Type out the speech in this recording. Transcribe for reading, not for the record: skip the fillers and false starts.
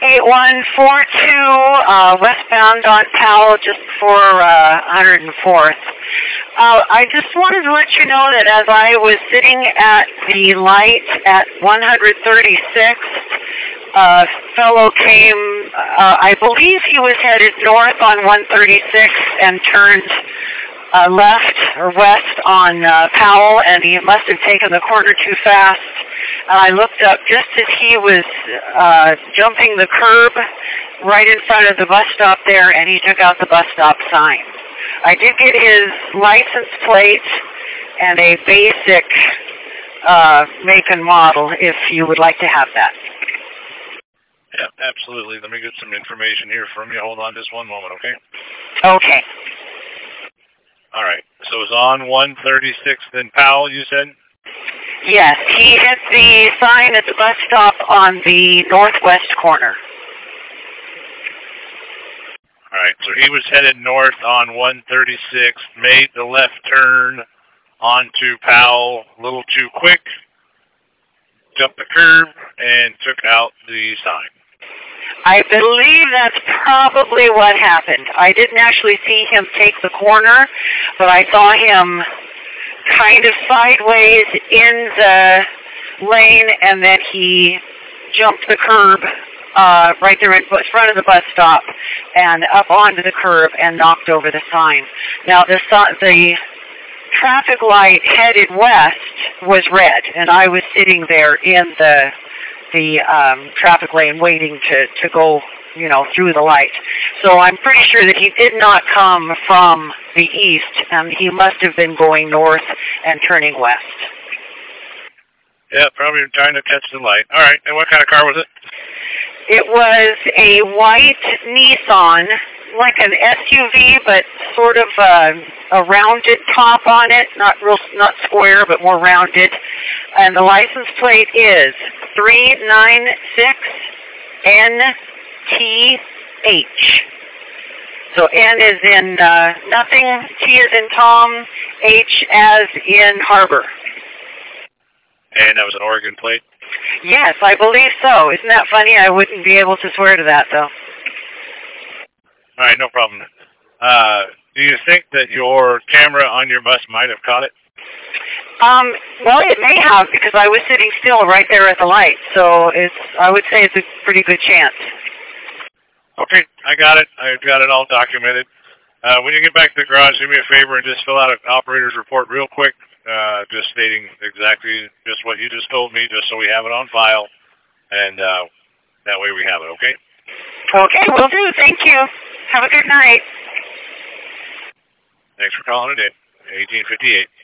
8142, westbound on Powell, just before 104th. I just wanted to let you know that as I was sitting at the light at 136th, a fellow came, I believe he was headed north on 136 and turned left or west on Powell, and he must have taken the corner too fast. I looked up just as he was jumping the curb right in front of the bus stop there, and he took out the bus stop sign. I did get his license plate and a basic make and model if you would like to have that. Yeah, absolutely. Let me get some information here from you. Hold on just one moment, okay? Okay. All right. So it was on 136th in Powell, you said? Yes, he hit the sign at the bus stop on the northwest corner. All right, so he was headed north on 136th, made the left turn onto Powell a little too quick, jumped the curb, and took out the sign. I believe that's probably what happened. I didn't actually see him take the corner, but I saw him kind of sideways in the lane, and then he jumped the curb right there in front of the bus stop and up onto the curb and knocked over the sign. Now, the traffic light headed west was red, and I was sitting there in the traffic lane waiting to go, through the light. So I'm pretty sure that he did not come from the east, and he must have been going north and turning west. Yeah, probably trying to catch the light. All right, and what kind of car was it? It was a white Nissan, like an SUV, but sort of a rounded top on it, not square, but more rounded. And the license plate is 396NTH. So N is in nothing, T is in Tom, H as in harbor. And that was an Oregon plate? Yes, I believe so. Isn't that funny? I wouldn't be able to swear to that, though. All right, no problem. Do you think that your camera on your bus might have caught it? Well, it may have, because I was sitting still right there at the light. So I would say it's a pretty good chance. Okay, I got it. I've got it all documented. When you get back to the garage, do me a favor and just fill out an operator's report real quick, just stating exactly just what you just told me, just so we have it on file, and that way we have it, okay? Okay, will do. Thank you. Have a good night. Thanks for calling today. 1858.